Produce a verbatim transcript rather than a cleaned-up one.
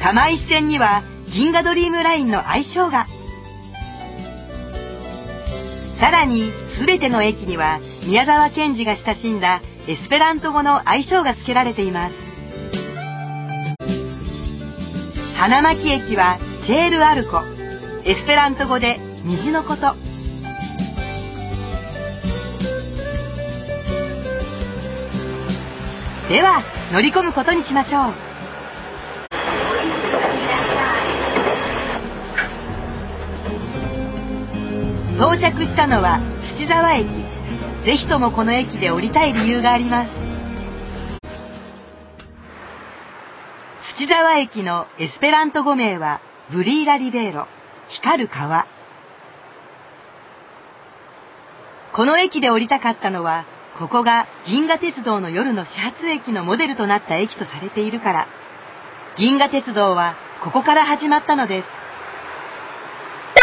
玉石線には銀河ドリームラインの愛称が。さらに全ての駅には宮沢賢治が親しんだエスペラント語の愛称が付けられています。花巻駅はチェールアルコ、エスペラント語で虹のこと。では乗り込むことにしましょう。到着したのは土沢駅。ぜひともこの駅で降りたい理由があります。土沢駅のエスペラント語名はブリーラリベーロ、光る川。この駅で降りたかったのは、ここが銀河鉄道の夜の始発駅のモデルとなった駅とされているから。銀河鉄道はここから始まったのです。